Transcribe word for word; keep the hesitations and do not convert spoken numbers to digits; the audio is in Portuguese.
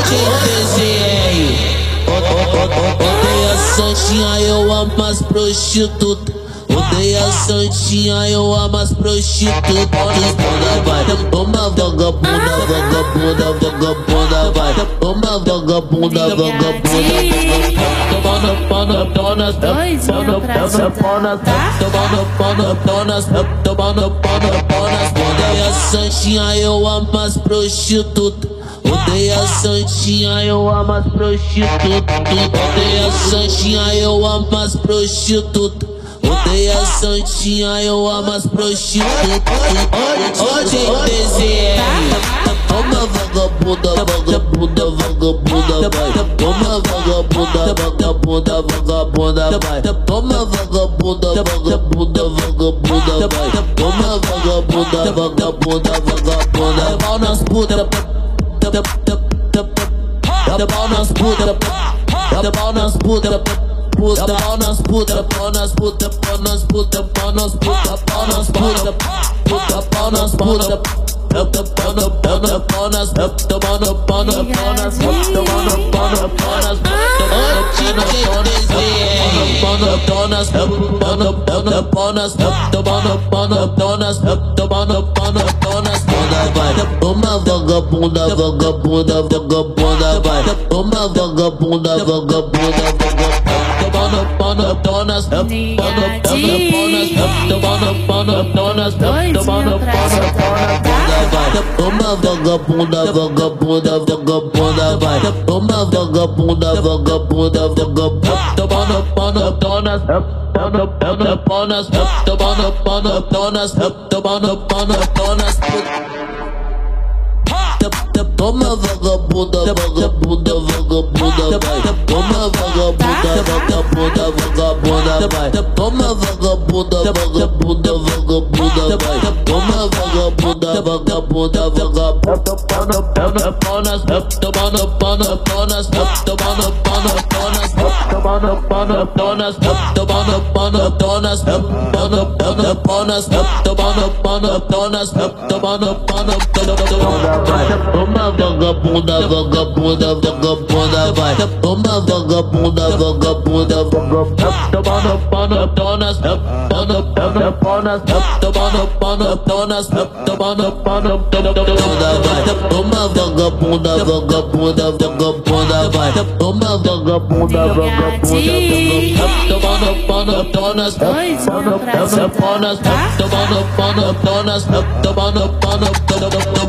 Odeia santinha, eu amo as prostitutas. Odeia santinha, eu amo as prostitutas. Vai, toma vagabunda, vagabunda, vagabunda, vai. Toma vagabunda, vagabunda. Toma no pão nas dois mil pra ajudar, tá? Toma no pão no pão nas, toma no pão no pão nas. Odeia santinha, eu amo as prostitutas. Odeia santinha, eu amo as prostitutas. Odeia santinha, eu amo as prostitutas. Odeia santinha, eu amo as prostitutas. Hoje em desenho. Toma vagabunda, vagabunda, vagabunda, vai. Toma vagabunda, vagabunda, vagabunda, vai. Toma vagabunda, vagabunda, vagabunda, vai. Toma vagabunda, vagabunda, vagabunda. Pau nas putas. Dá pau nas putas, dá pau nas putas, puta, pau nas putas, pau nas putas, pau nas putas, pau nas putas, pau nas putas, puta, pau nas putas, pau no pau no pau nas, pau no pau no pau nas, pau no pau no pau nas, pau no pau nas, pau no pau no pau nas, pau no pau no pau nas, pau no pau no pau nas. Vai, toma vagabunda, vagabunda, vagabunda, vai. Toma vagabunda, vagabunda, vagabunda. Toma no pau no pau nas, pau no pau no pau nas, toma no pau no pau nas, toma no pau no pau nas. Vai, toma vagabunda, vagabunda, vagabunda, vai. Toma vagabunda, vagabunda, vagabunda. Toma no pau no pau nas, pau no pau no pau nas, toma no pau no pau nas, toma no pau no pau nas. Toma vagabunda, vagabunda, vagabunda, vai. Toma vagabunda, vagabunda, vagabunda, vai. Toma vagabunda, vagabunda, vagabunda, vai. Toma vagabunda, vagabunda, vagabunda. Pau no pau no pau nas, toma no pau no pau nas, toma no pau no pau nas, toma no pau no pau nas, toma no pau no pau nas, pau no pau no pau nas, toma no pau no pau nas, toma no pau no pau nas. Vagabunda, vagabunda, vagabunda, vai. Toma vagabunda, vagabunda, vagabunda. Toma no pau no pau nas, pau no pau no pau nas, toma no pau no pau nas, toma no pau no pau nas. Vai, toma vagabunda, vagabunda, vagabunda, vai. Toma vagabunda, vagabunda, vagabunda. Toma no pau no pau nas, pau no pau no pau nas, toma no pau no pau nas, toma no pau no pau nas.